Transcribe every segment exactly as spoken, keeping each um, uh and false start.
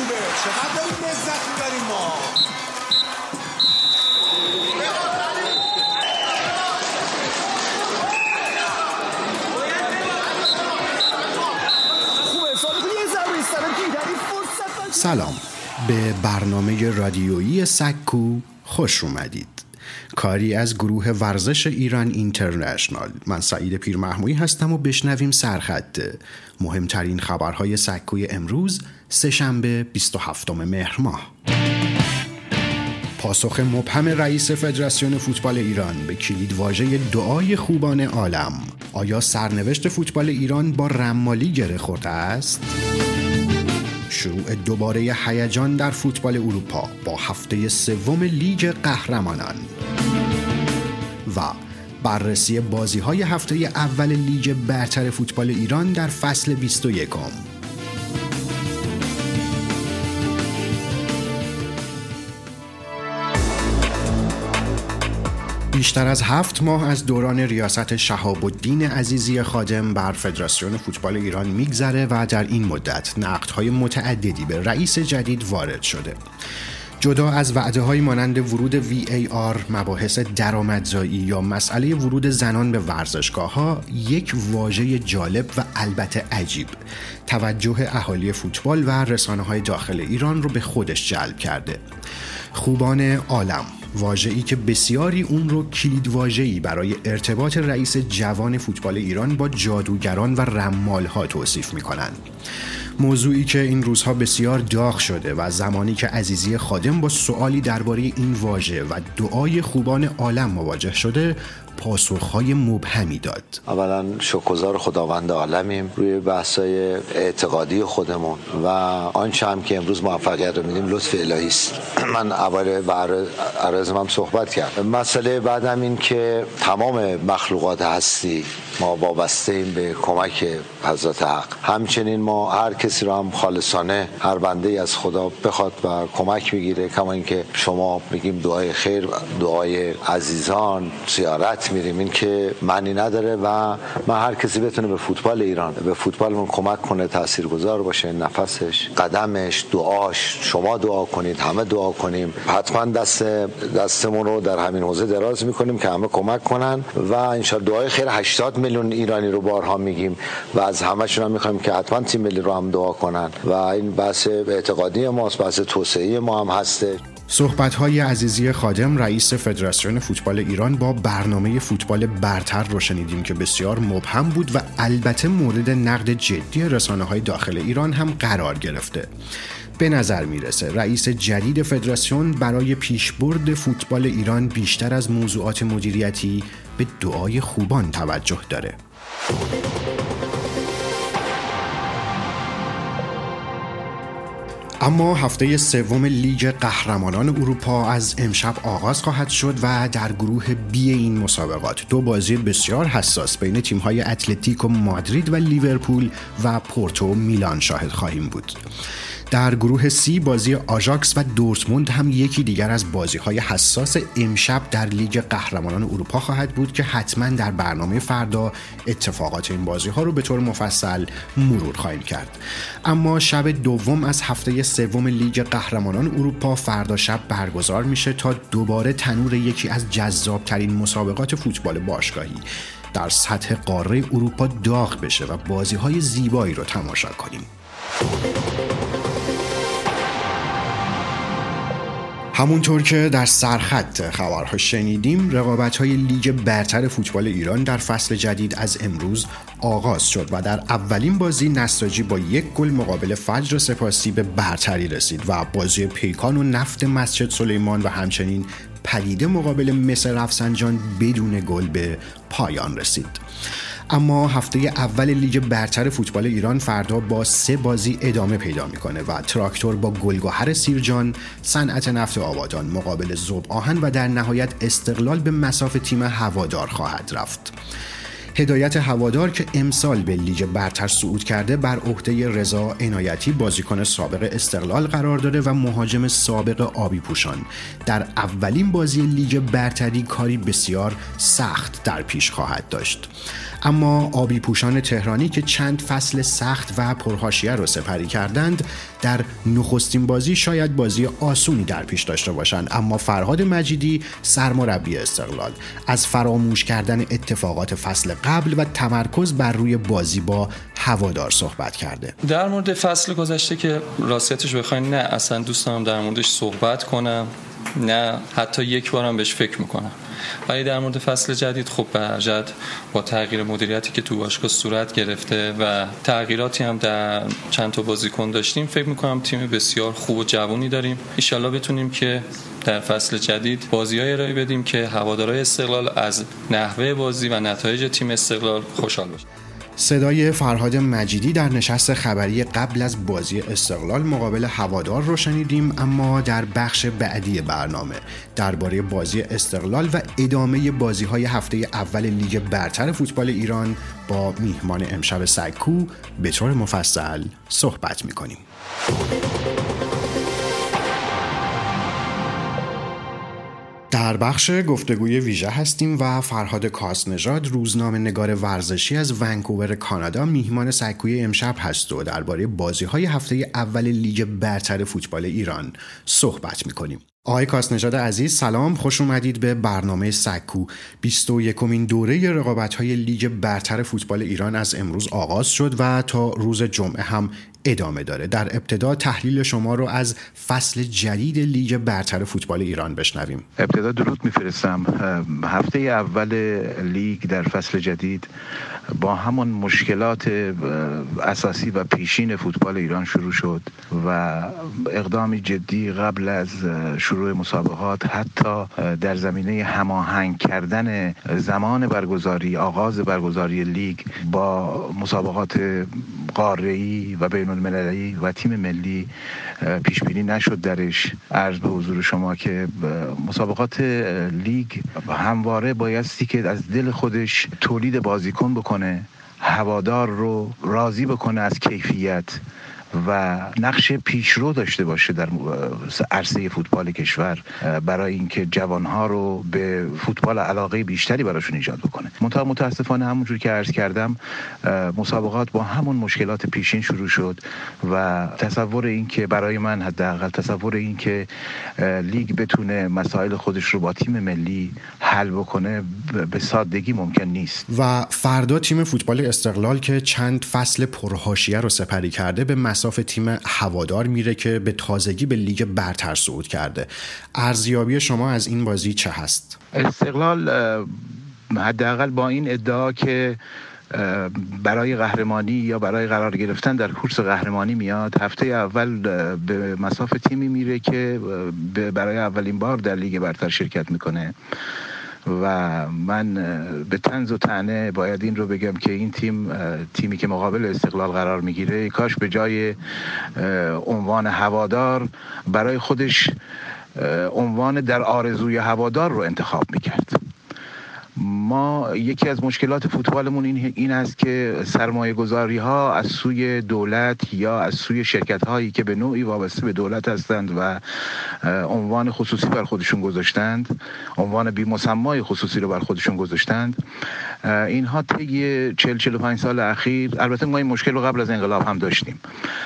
خوبه، چقدر داریم لذت میبریم ما. سلام، به برنامه رادیویی سکو خوش اومدید. کاری از گروه ورزش ایران اینترنشنال. من سعید پیرمحمودی هستم و بشنویم سرخط مهمترین خبرهای سکوی امروز سه‌شنبه بیست و هفتم مهر ماه. پاسخ مبهم رئیس فدراسیون فوتبال ایران به کلیدواژه دعای خوبان عالم. آیا سرنوشت فوتبال ایران با رمالی گره خورده است؟ شروع دوباره هیجان در فوتبال اروپا با هفته سوم لیگ قهرمانان و بررسی بازی‌های هفته اول لیگ برتر فوتبال ایران در فصل بیست و یکم. بیشتر از هفت ماه از دوران ریاست شهاب الدین عزیزی خادم بر فدراسیون فوتبال ایران میگذره و در این مدت نقدهای متعددی به رئیس جدید وارد شده. جدا از وعده‌های مانند ورود وی ای آر، مباحث درآمدزایی یا مسئله ورود زنان به ورزشگاه‌ها، یک واژه جالب و البته عجیب توجه اهالی فوتبال و رسانه‌های داخل ایران رو به خودش جلب کرده. خوبان عالم، واژه‌ای که بسیاری اون رو کلید واژه‌ای برای ارتباط رئیس جوان فوتبال ایران با جادوگران و رمال‌ها توصیف می‌کنن. موضوعی که این روزها بسیار داغ شده و زمانی که عزیزی خادم با سوالی درباره این واژه و دعای خوبان عالم مواجه شده، پاسخهای مبهمی داد. اولا شکرگزار خداوند عالمیم روی بحث‌های اعتقادی خودمون و آنچه هم که امروز موفقیت رو می‌دیم لطف الهی است. من اول عرض هم صحبت کردم. مسئله بعدم این که تمام مخلوقات هستی ما وابسته ایم به کمک حضرت حق. همچنین ما هر کسی رو هم خالصانه هر بنده‌ای از خدا بخواد و کمک بگیره، کما اینکه شما میگیم دعای خیر، دعای عزیزان، زیارت میریم، این که معنی نداره و من هر کسی بتونه به فوتبال ایران، به فوتبالمون کمک کنه، تاثیرگذار باشه، نفسش، قدمش، دعاش، شما دعا کنید، همه دعا کنیم، حتما دست دستمون رو در همین حوزه دراز میکنیم که همه کمک کنن و ان شاء الله دعای خیر هشتاد میلیون ایرانی رو بارها میگیم و از همه‌شون هم میخوایم که حتما تیم ملی رو هم دعا کنن و این بحث اعتقادی ماست، بحث توسعه ما هم هسته. صحبت‌های عزیزی خادم رئیس فدراسیون فوتبال ایران با برنامه فوتبال برتر رو شنیدیم که بسیار مبهم بود و البته مورد نقد جدی رسانه‌های داخل ایران هم قرار گرفته. به نظر میرسه رئیس جدید فدراسیون برای پیشبرد فوتبال ایران بیشتر از موضوعات مدیریتی به دعای خوبان توجه داره. اما هفته سوم لیگ قهرمانان اروپا از امشب آغاز خواهد شد و در گروه بی این مسابقات دو بازی بسیار حساس بین تیم‌های اتلتیکو مادرید و لیورپول و پورتو میلان شاهد خواهیم بود. در گروه سی بازی آژاکس و دورتموند هم یکی دیگر از بازی‌های حساس امشب در لیگ قهرمانان اروپا خواهد بود که حتما در برنامه فردا اتفاقات این بازی‌ها رو به طور مفصل مرور خواهیم کرد. اما شب دوم از هفته سوم لیگ قهرمانان اروپا فردا شب برگزار میشه تا دوباره تنور یکی از جذاب‌ترین مسابقات فوتبال باشگاهی در سطح قاره اروپا داغ بشه و بازی‌های زیبایی رو تماشا کنیم. همونطور که در سرخط خبرها شنیدیم، رقابت‌های لیگ برتر فوتبال ایران در فصل جدید از امروز آغاز شد و در اولین بازی نساجی با یک گل مقابل فجر سپاسی به برتری رسید و بازی پیکان و نفت مسجد سلیمان و همچنین پدیده مقابل مس رفسنجان بدون گل به پایان رسید. اما هفته اول لیگ برتر فوتبال ایران فردا با سه بازی ادامه پیدا میکنه و تراکتور با گلگهر سیرجان، صنعت نفت آبادان مقابل ذوب آهن و در نهایت استقلال به مصاف تیم هوادار خواهد رفت. هدایت هوادار که امسال به لیگ برتر صعود کرده بر عهده رضا عنایتی، بازیکن سابق استقلال قرار داره و مهاجم سابق آبی پوشان. در اولین بازی لیگ برتری کاری بسیار سخت در پیش خواهد داشت. اما آبی پوشان تهرانی که چند فصل سخت و پرحاشیه را سپری کردند، در نخستین بازی شاید بازی آسونی در پیش داشته باشند. اما فرهاد مجیدی، سرمربی استقلال، از فراموش کردن اتفاقات فصل قبل و تمرکز بر روی بازی با هوادار صحبت کرده. در مورد فصل گذشته که راستیتش بخواین نه اصلا دوست دارم در موردش صحبت کنم، نه حتی یک بارم بهش فکر میکنم. ولی در مورد فصل جدید خب برجد با تغییر مدیریتی که تو باشگاه صورت گرفته و تغییراتی هم در چند تا بازیکن داشتیم، فکر میکنم تیم بسیار خوب و جوانی داریم. ان شاءالله بتونیم که در فصل جدید بازی‌های ارائه بدیم که هوادارهای استقلال از نحوه بازی و نتایج تیم استقلال خوشحال باشن. صدای فرهاد مجیدی در نشست خبری قبل از بازی استقلال مقابل هوادار رو شنیدیم. اما در بخش بعدی برنامه درباره بازی استقلال و ادامه بازی‌های هفته اول لیگ برتر فوتبال ایران با میهمان امشب سگ‌کو به طور مفصل صحبت می‌کنیم. در بخش گفتگوی ویژه هستیم و فرهاد کاسنژاد، روزنامه‌نگار ورزشی از ونکوور کانادا، میهمان سگ‌کوی امشب هست و درباره بازی‌های هفته اول لیگ برتر فوتبال ایران صحبت می‌کنیم. آقای کاسنژاد عزیز سلام، خوش اومدید به برنامه سگ‌کو. بیست و یکمین دوره رقابت‌های لیگ برتر فوتبال ایران از امروز آغاز شد و تا روز جمعه هم ادامه داره. در ابتدا تحلیل شما رو از فصل جدید لیگ برتر فوتبال ایران بشنویم. ابتدا درود میفرستم. هفته اول لیگ در فصل جدید با همون مشکلات اساسی و پیشین فوتبال ایران شروع شد و اقدامی جدی قبل از شروع مسابقات حتی در زمینه هماهنگ کردن زمان برگزاری، آغاز برگزاری لیگ با مسابقات قاره‌ای و بین المللی و تیم ملی پیش بینی نشد درش. عرض به حضور شما که مسابقات لیگ همواره بایستی که از دل خودش تولید بازیکن بکنه، هوادار رو راضی بکنه از کیفیت و نقش پیشرو داشته باشه در عرصه فوتبال کشور برای اینکه جوانها رو به فوتبال علاقه بیشتری براشون ایجاد بکنه. منتها متاسفانه همونجور که عرض کردم مسابقات با همون مشکلات پیشین شروع شد و تصور این که برای من حداقل تصور این که لیگ بتونه مسائل خودش رو با تیم ملی حل بکنه به سادگی ممکن نیست. و فردا تیم فوتبال استقلال که چند فصل پرحاشیه رو سپری کرده به مساف تیم هوادار میره که به تازگی به لیگ برتر صعود کرده. ارزیابی شما از این بازی چه هست؟ استقلال حداقل با این ادعا که برای قهرمانی یا برای قرار گرفتن در کورس قهرمانی میاد، هفته اول به مساف تیمی میره که برای اولین بار در لیگ برتر شرکت میکنه و من به طنز و طعنه باید این رو بگم که این تیم تیمی که مقابل استقلال قرار میگیره کاش به جای عنوان هوادار برای خودش عنوان در آرزوی هوادار رو انتخاب میکرد. ما یکی از مشکلات فوتبالمون این این است که سرمایه گذاری ها از سوی دولت یا از سوی شرکت هایی که به نوعی وابسته به دولت هستند و عنوان خصوصی بر خودشون گذاشتند، عنوان بی مسمای خصوصی رو بر خودشون گذاشتند، اینها طی چهل چهل و پنج سال اخیر، البته ما این مشکل رو قبل از انقلاب هم داشتیم،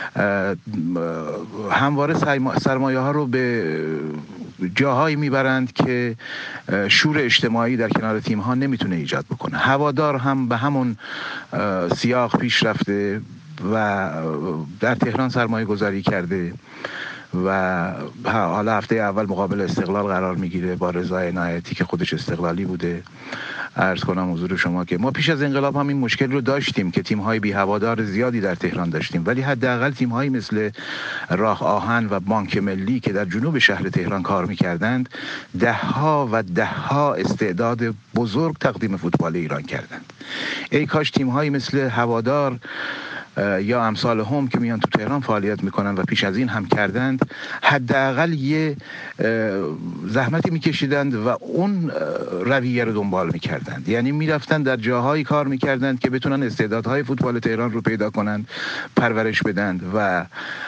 همواره سرمایه ها رو به جاهایی میبرند که شور اجتماعی در کنار تیم ها نمیتونه ایجاد بکنه. هوادار هم به همون سیاق پیش رفته و در تهران سرمایه گذاری کرده و حالا هفته اول مقابل استقلال قرار میگیره با رضا عنایتی که خودش استقلالی بوده. عرض کنم حضور شما که ما پیش از انقلاب هم این مشکل رو داشتیم که تیم‌های بی هوادار زیادی در تهران داشتیم، ولی حداقل تیم‌هایی مثل راه آهن و بانک ملی که در جنوب شهر تهران کار می‌کردند ده‌ها و ده‌ها استعداد بزرگ تقدیم فوتبال ایران کردند. ای کاش تیم‌هایی مثل هوادار یا امثال هم که میان تو تهران فعالیت میکنن و پیش از این هم کردند، حداقل یه زحمتی میکشیدند و اون رویه رو دنبال میکردند. یعنی میرفتن در جاهایی کار میکردند که بتونن استعدادهای فوتبال تهران رو پیدا کنند، پرورش بدند و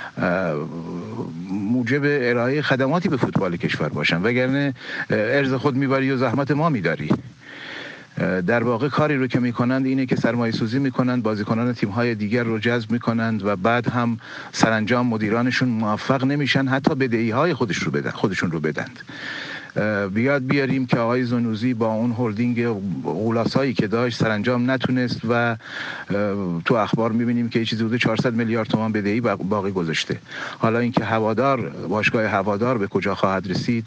موجب ارائه خدماتی به فوتبال کشور باشن، وگرنه ارز خود میبری و زحمت ما میداری. در واقع کاری رو که میکنند اینه که سرمایه سوزی میکنند، بازیکنان تیم‌های دیگر رو جذب میکنند و بعد هم سرانجام مدیرانشون موفق نمیشن حتی بدهی‌های خودش رو بدن خودشون رو بدند. بیاد بیاریم که آقای زنوزی با اون هلدینگ غولاسایی که داشت سرانجام نتونست و تو اخبار میبینیم که چیزی حدود چهارصد میلیارد تومان بدهی باقی گذاشته. حالا اینکه هوادار باشگاه هوادار به کجا خواهد رسید،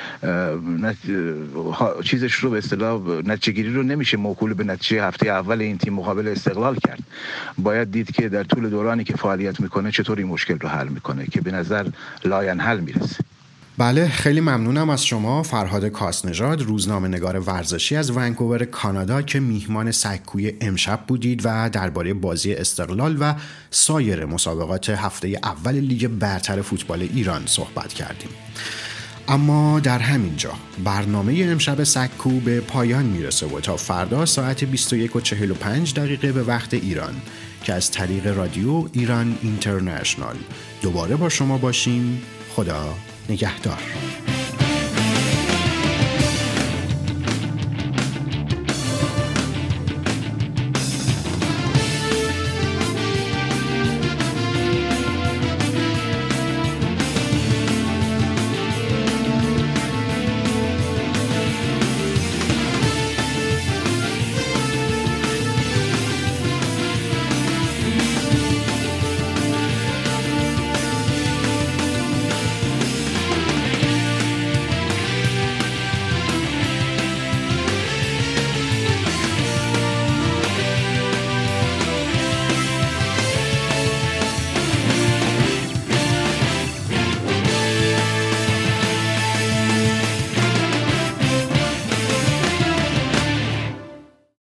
چیزش رو به اصطلاح نتیجه گیری رو نمیشه موکول به نتیجه هفته اول این تیم مقابل استقلال کرد. باید دید که در طول دورانی که فعالیت میکنه چطور این مشکل رو حل میکنه که به نظر لاینحل میرسه. بله، خیلی ممنونم از شما فرهاد کاسنژاد، روزنامه‌نگار ورزشی از ونکوور کانادا که میهمان سگ‌کوی امشب بودید و درباره بازی استقلال و سایر مسابقات هفته اول لیگ برتر فوتبال ایران صحبت کردیم. اما در همین جا برنامه امشب سگ‌کو به پایان میرسه و تا فردا ساعت بیست و یک و چهل و پنج دقیقه به وقت ایران که از طریق رادیو ایران اینترنشنال دوباره با شما باشیم. خدا نگهدار.